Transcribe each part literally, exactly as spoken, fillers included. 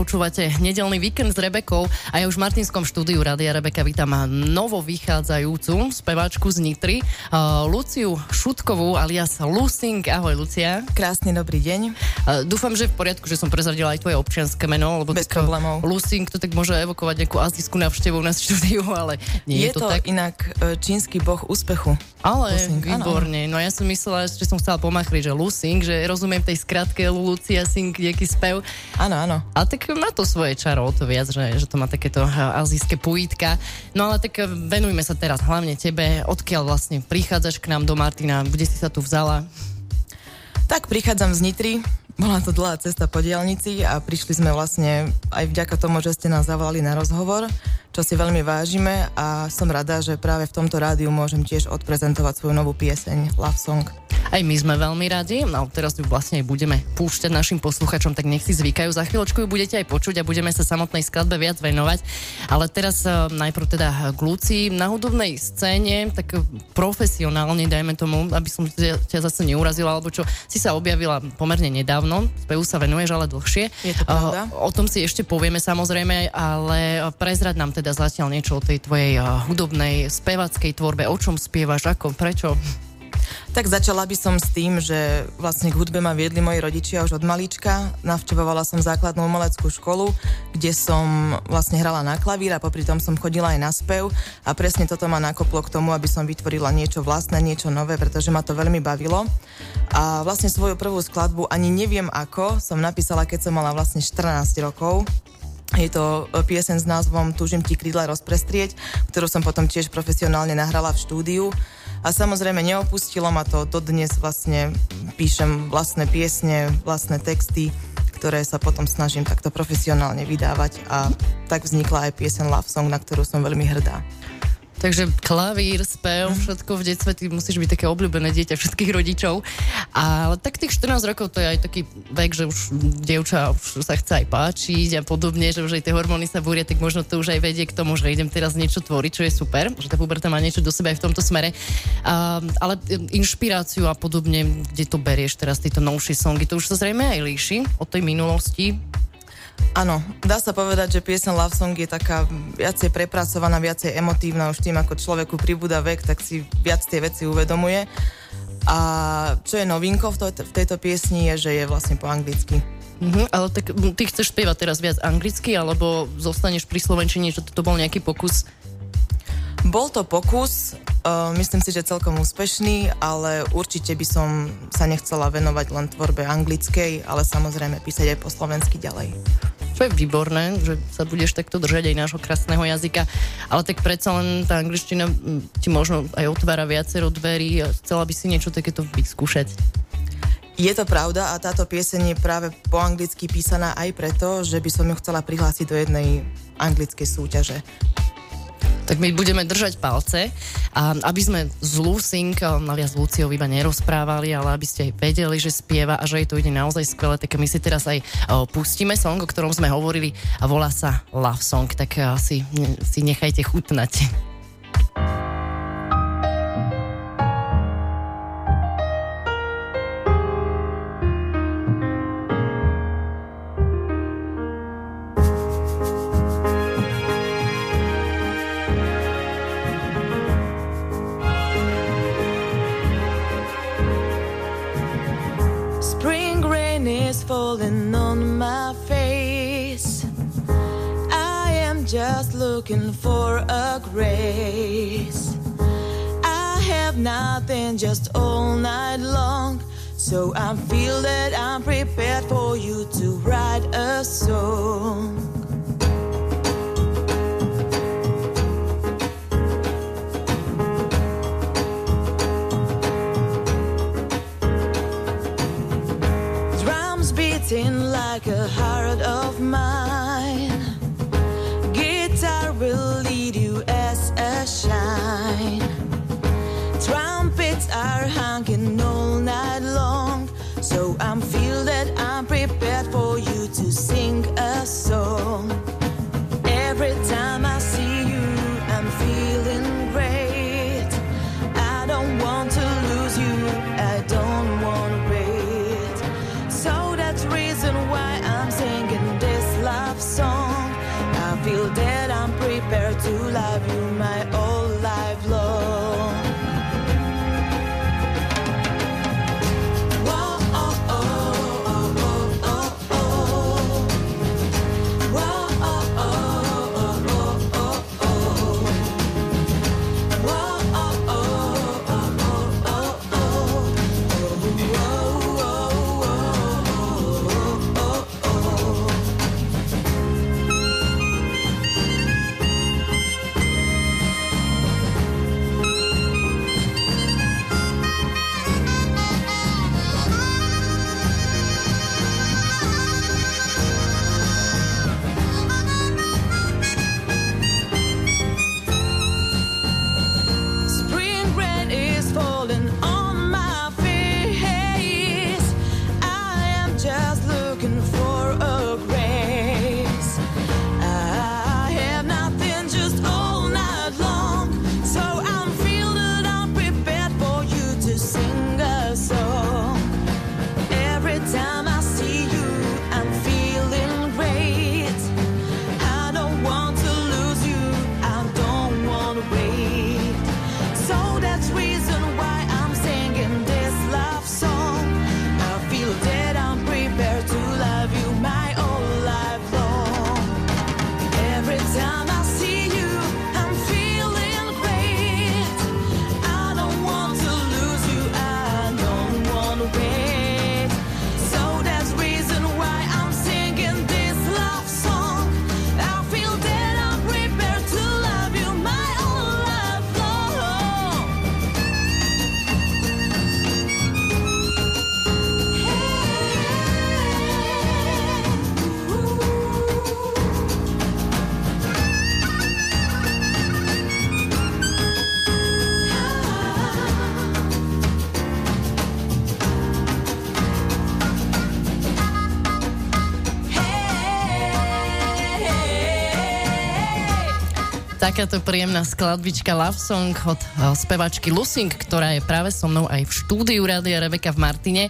počúvate Nedeľný víkend s Rebekou a ja už v Martinskom štúdiu Rádia Rebeka vítam novo vychádzajúcu speváčku z Nitry, uh, Luciu Šutkovú alias Lusing. Ahoj, Lucia. Krásny dobrý deň. Uh, dúfam, že v poriadku, že som prezradila aj tvoje občianske meno, lebo bez problémov. Lusing to tak môže evokovať nejakú azijskú návštevu na štúdiu, ale nie je, je to, to tak. inak čínsky boh úspechu. Ale Lusing, výborne. áno. No ja som myslela, že som chcela pomachriť, že Lusing, že rozumiem tej skratke Lucia Sing, nejaký spev. Áno, áno. A tak má to svoje čaro, o to viac, že, že to má takéto azijské pojítka. No ale tak venujme sa teraz hlavne tebe. Odkiaľ vlastne prichádzaš k nám do Martina? Kde si sa tu vzala? Tak prichádzam z Nitry. Bola to dlhá cesta po diaľnici a prišli sme vlastne aj vďaka tomu, že ste nás zavolali na rozhovor, čo si veľmi vážime a som rada, že práve v tomto rádiu môžem tiež odprezentovať svoju novú pieseň Love Song. Aj my sme veľmi radi, no teraz ju vlastne aj budeme púšťať našim posluchačom, tak nech si zvykajú. Za chvíľočku ju budete aj počuť a budeme sa samotnej skladbe viac venovať. Ale teraz uh, najprv teda k Lucii. Na hudobnej scéne, tak profesionálne, dajme tomu, aby som ťa, ťa zase neurazila, alebo čo, si sa objavila pomerne nedávno, spevu sa venuješ, ale dlhšie. Je to pravda. Uh, o tom si ešte povieme samozrejme, ale prezrať nám teda zatiaľ niečo o tej tvojej uh, hudobnej, spevackej tvorbe, o čom spievaš, ako, prečo? Tak začala by som s tým, že vlastne k hudbe ma viedli moji rodičia už od malička. Navštevovala som základnú umeleckú školu, kde som vlastne hrala na klavír a popri tom som chodila aj na spev a presne toto ma nakoplo k tomu, aby som vytvorila niečo vlastné, niečo nové, pretože ma to veľmi bavilo. A vlastne svoju prvú skladbu, ani neviem ako, som napísala, keď som mala vlastne štrnásť rokov. Je to pieseň s názvom Túžim ti krídla rozprestrieť, ktorú som potom tiež profesionálne nahrala v štúdiu. A samozrejme neopustilo ma to, dodnes vlastne píšem vlastné piesne, vlastné texty, ktoré sa potom snažím takto profesionálne vydávať a tak vznikla aj pieseň Love Song, na ktorú som veľmi hrdá. Takže klavír, spev, všetko v detstve, ty musíš byť také obľúbené dieťa všetkých rodičov. Ale tak tých štrnásť rokov to je aj taký vek, že už dievča už sa chce aj páčiť a podobne, že už aj tie hormóny sa búria, tak možno to už aj vedie k tomu, že idem teraz niečo tvoriť, čo je super, že tá puberta má niečo do seba aj v tomto smere. A, ale inšpiráciu a podobne, kde to berieš teraz, tieto novšie songy, to už sa zrejme aj líši od tej minulosti. Áno, dá sa povedať, že pieseň Love Song je taká viacej prepracovaná, viacej emotívna, už tým, ako človeku pribúda vek, tak si viac tie veci uvedomuje. A čo je novinkou v, to, v tejto piesni je, že je vlastne po anglicky. Mhm, ale tak ty chceš spievať teraz viac anglicky, alebo zostaneš pri slovenčine, že toto bol nejaký pokus? Bol to pokus, uh, myslím si, že celkom úspešný, ale určite by som sa nechcela venovať len tvorbe anglickej, ale samozrejme písať aj po slovensky ďalej. Čo je výborné, že sa budeš takto držať aj nášho krásneho jazyka, ale tak predsa len tá angličtina ti možno aj otvára viacero dverí a chcela by si niečo takéto vyskúšať. Je to pravda a táto pieseň je práve po anglicky písaná aj preto, že by som ju chcela prihlásiť do jednej anglickej súťaže. Tak my budeme držať palce, a aby sme z Lusing, alias Luciou iba nerozprávali, ale aby ste aj vedeli, že spieva a že jej to ide naozaj skvelé, tak my si teraz aj o, pustíme song, o ktorom sme hovorili a volá sa Love Song, tak si, si nechajte chutnať. Falling on my face, I am just looking for a grace. I have nothing just all night long, so I feel that I'm prepared for you to write a song. Like a heart of mine, guitar will lead you as a shine. Trumpets are hanging all night long, so I feel that I'm prepared for you to sing a song. to love you my whole life long. Whoa, oh, oh, oh, oh, oh, oh. Whoa, oh, oh, oh, oh, oh, oh. Whoa, oh, oh, oh, oh, oh, oh. Spring rain is falling on my face. I am just looking for a grace. I have nothing just all night long, so I'm feeling unprepared for you to sing a song. Every time I see you, I'm feeling great. I don't want to lose you, I don't want to wait. So that's reason why I'm singing this love song. I feel that I'm prepared to love you my whole life long. Every time I see you, I'm feeling great. I don't want to lose you, I don't want to wait. So that's reason why I'm singing this love song. I feel that I'm prepared to love you my whole life long. Takáto príjemná skladbička Love Song od uh, spevačky Lusing, ktorá je práve so mnou aj v štúdiu Rádia Rebeka v Martine.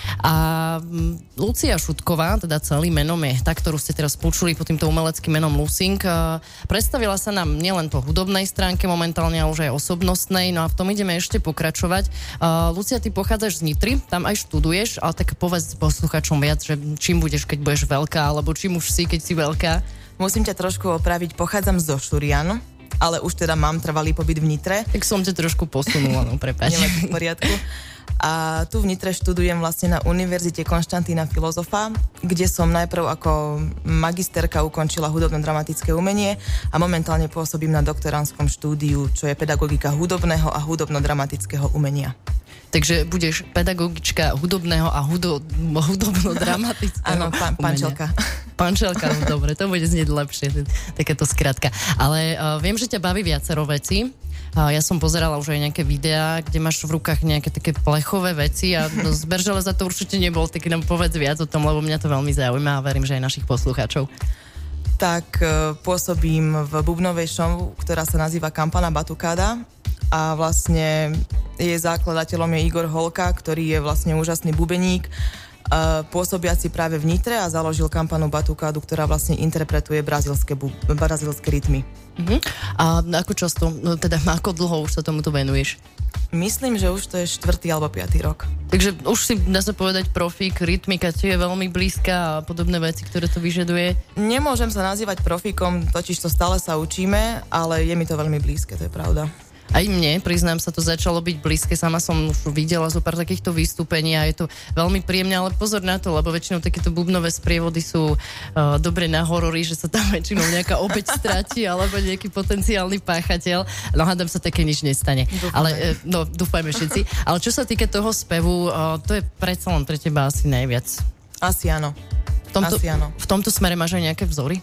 A um, Lucia Šutková, teda celým menom je tá, ktorú ste teraz počuli pod týmto umeleckým menom Lusing, uh, predstavila sa nám nielen po hudobnej stránke momentálne, ale už aj osobnostnej, no a v tom ideme ešte pokračovať. Uh, Lucia, ty pochádzaš z Nitry, tam aj študuješ, ale tak povedz posluchačom viac, že čím budeš, keď budeš veľká, alebo čím už si, keď si veľká. Musím ťa trošku opraviť, pochádzam zo Šturianu, ale už teda mám trvalý pobyt v Nitre. Tak som ťa trošku posunula, no prepáč. Nemáte v poriadku. A tu v Nitre študujem vlastne na Univerzite Konštantína Filozofa, kde som najprv ako magisterka ukončila hudobno-dramatické umenie a momentálne pôsobím na doktorandskom štúdiu, čo je pedagogika hudobného a hudobno-dramatického umenia. Takže budeš pedagogička hudobného a hudo, hudobno-dramatického Áno, pa, pančelka. Pančelka, no dobre, to bude znieť lepšie, takéto skratka. Ale uh, viem, že ťa baví viacero veci. Uh, ja som pozerala už aj nejaké videá, kde máš v rukách nejaké také plechové veci a no, z Berželeza to určite nebol, tak nám povedz viac o tom, lebo mňa to veľmi zaujíma a verím, že aj našich poslucháčov. Tak uh, pôsobím v bubnovej show, ktorá sa nazýva Kampana Batukáda a vlastne jej zakladateľom je Igor Holka, ktorý je vlastne úžasný bubeník, uh, pôsobiaci práve v Nitre a založil Kampanu Batukádu, ktorá vlastne interpretuje brazilské, bu- brazilské rytmy. Uh-huh. A ako často, no teda ako dlho už sa tomuto venuješ? Myslím, že už to je štvrtý alebo piatý rok. Takže už si, dá sa povedať, profík, rytmika ti je veľmi blízka a podobné veci, ktoré to vyžaduje? Nemôžem sa nazývať profíkom, totiž to stále sa učíme, ale je mi to veľmi blízke, to je pravda. Aj mne, priznám sa, to začalo byť blízke. Sama som už videla zo pár takýchto vystúpení a je to veľmi príjemné, ale pozor na to, lebo väčšinou takéto bubnové sprievody sú uh, dobre na horory, že sa tam väčšinou nejaká obeť stratí alebo nejaký potenciálny páchateľ. No hádam sa také nič nestane. Dúfame. Ale, uh, no, dúfajme všetci. Ale čo sa týka toho spevu, uh, to je predsa len pre teba asi najviac. Asi áno. V tomto, asi áno. V tomto smere máš aj nejaké vzory?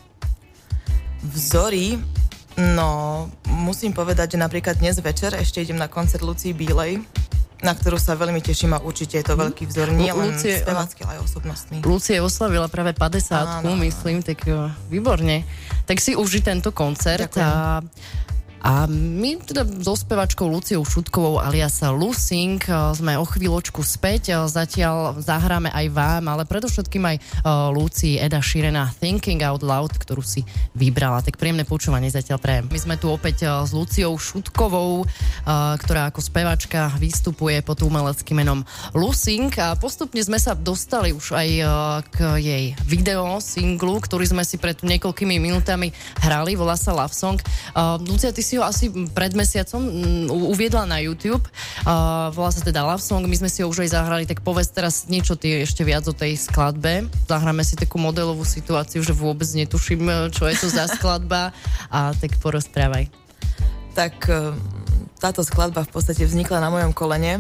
Vzory? No, musím povedať, že napríklad dnes večer ešte idem na koncert Lucii Bílej, na ktorú sa veľmi teším a určite je to veľký vzor, nie len Lucie, spevácky, ale aj osobnostný. Lucie oslavila práve päťdesiatku, myslím, tak jo, výborne. Tak si uži tento koncert. Ďakujem. A A my teda so spevačkou Luciou Šutkovou alias Lucing sme o chvíľočku späť. Zatiaľ zahráme aj vám, ale predovšetkým aj Lucii Eda Sheerana Thinking Out Loud, ktorú si vybrala. Tak príjemné počúvanie zatiaľ prajem. My sme tu opäť s Luciou Šutkovou, ktorá ako spevačka vystupuje pod umeleckým menom Lucing. A postupne sme sa dostali už aj k jej video, singlu, ktorý sme si pred niekoľkými minútami hrali. Volá sa Love Song. Lucia, ty si ho asi pred mesiacom uviedla na YouTube. Uh, volá sa teda Love Song, my sme si ho už aj zahrali, tak povedz teraz niečo ty ešte viac o tej skladbe. Zahráme si takú modelovú situáciu, že vôbec netuším, čo je to za skladba, a tak porozprávaj. Tak táto skladba v podstate vznikla na mojom kolene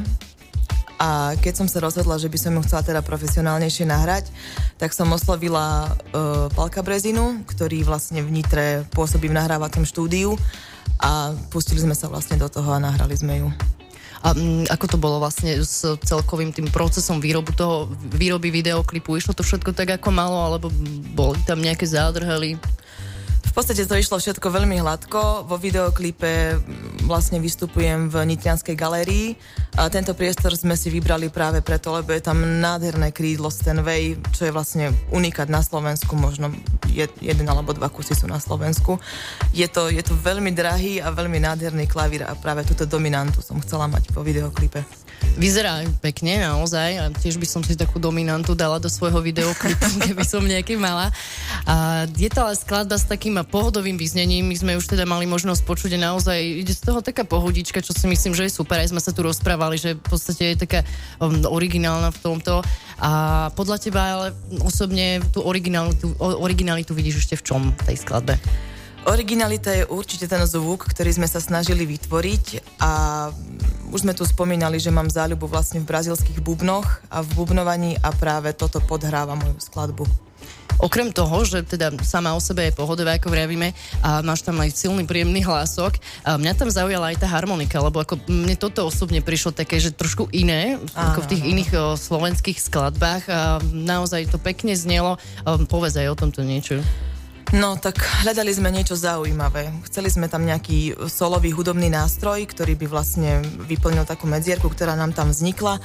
a keď som sa rozhodla, že by som ju chcela teda profesionálnejšie nahrať, tak som oslovila uh, Palka Brezinu, ktorý vlastne v Nitre pôsobí v nahrávacom štúdiu, a pustili sme sa vlastne do toho a nahrali sme ju. A m, ako to bolo vlastne s celkovým tým procesom výrobu toho, výroby videoklipu? Išlo to všetko tak, ako malo, alebo boli tam nejaké zádrhely? V podstate to išlo všetko veľmi hladko. Vo videoklipe vlastne vystupujem v Nitrianskej galérii a tento priestor sme si vybrali práve preto, lebo je tam nádherné krídlo Stanway, čo je vlastne unikát na Slovensku, možno jed, jeden alebo dva kusy sú na Slovensku. Je to, je to veľmi drahý a veľmi nádherný klavír a práve túto dominantu som chcela mať vo videoklipe. Vyzerá pekne, naozaj, a tiež by som si takú dominantu dala do svojho videoklipu, keby som nejaký mala. A je to ale skladba s takým pohodovým vyznením, my sme už teda mali možnosť počuť, a naozaj ide z toho taká pohodička, čo si myslím, že je super, aj sme sa tu rozprávali, že v podstate je taká um, originálna v tomto. A podľa teba ale osobne tú originalitu, originalitu vidíš ešte v čom tej skladbe? Originalita je určite ten zvuk, ktorý sme sa snažili vytvoriť, a už sme tu spomínali, že mám záľubu vlastne v brazílskych bubnoch a v bubnovaní, a práve toto podhráva moju skladbu. Okrem toho, že teda sama o sebe je pohodové, ako vravíme, a máš tam aj silný, príjemný hlások, a mňa tam zaujala aj tá harmonika, lebo ako mne toto osobne prišlo také, že trošku iné, áno, ako v tých iných o, slovenských skladbách, a naozaj to pekne znelo. Povedz aj o tomto niečo. No, tak hľadali sme niečo zaujímavé. Chceli sme tam nejaký solový hudobný nástroj, ktorý by vlastne vyplnil takú medzierku, ktorá nám tam vznikla.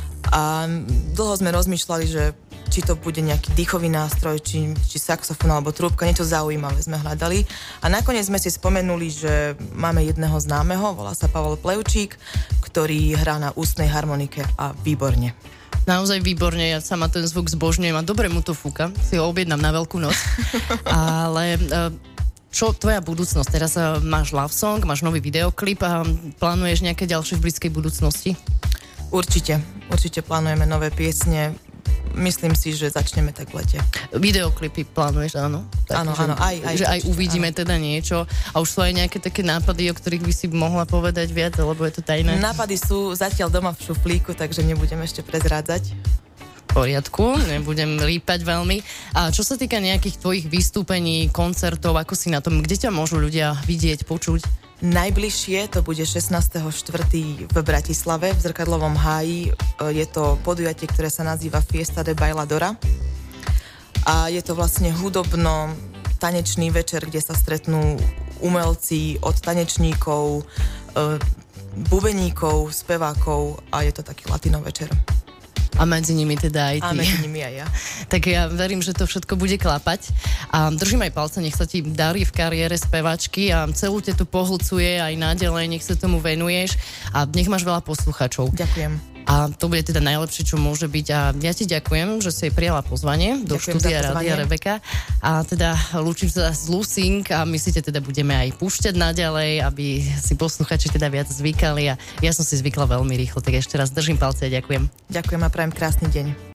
A dlho sme rozmýšľali, že či to bude nejaký dýchový nástroj, či, či saxofón alebo trúbka, niečo zaujímavé sme hľadali. A nakoniec sme si spomenuli, že máme jedného známeho, volá sa Pavol Plevčík, ktorý hrá na ústnej harmonike a výborne. Naozaj výborne, ja sama ten zvuk zbožňujem a dobre mu to fúka, si ho objednám na Veľkú noc. Ale čo tvoja budúcnosť? Teraz máš Love Song, máš nový videoklip a plánuješ nejaké ďalšie v blízkej budúcnosti? Určite, určite plánujeme nové piesne. Myslím si, že začneme tak v lete. Videoklipy plánuješ, áno? Tak, áno, že, áno, aj, aj. Že aj určite, uvidíme áno. Teda niečo. A už sú aj nejaké také nápady, o ktorých by si mohla povedať viac, alebo je to tajné? Nápady sú zatiaľ doma v šuflíku, takže nebudem ešte prezrádzať. V poriadku, nebudem lípať veľmi. A čo sa týka nejakých tvojich vystúpení, koncertov, ako si na tom, kde ťa môžu ľudia vidieť, počuť? Najbližšie to bude šestnásteho štvrtého v Bratislave, v Zrkadlovom háji. Je to podujatie, ktoré sa nazýva Fiesta de Bailadora. A je to vlastne hudobno-tanečný večer, kde sa stretnú umelci od tanečníkov, bubeníkov, spevákov, a je to taký latino večer. A medzi nimi teda aj ty. A medzi nimi aj ja. Tak ja verím, že to všetko bude klapať. A držím aj palce, nech sa ti darí v kariére spevačky a celú te tu pohlcuje aj naďalej, nech sa tomu venuješ a nech máš veľa posluchačov. Ďakujem. A to bude teda najlepšie, čo môže byť. A ja ti ďakujem, že si prijala pozvanie do ďakujem štúdia Rádia Rebeka. A teda lúčim sa s Lucing a my si teda budeme aj púšťať naďalej, aby si posluchači teda viac zvykali. A ja som si zvykla veľmi rýchlo, tak ešte raz držím palce a ďakujem. Ďakujem a prajem krásny deň.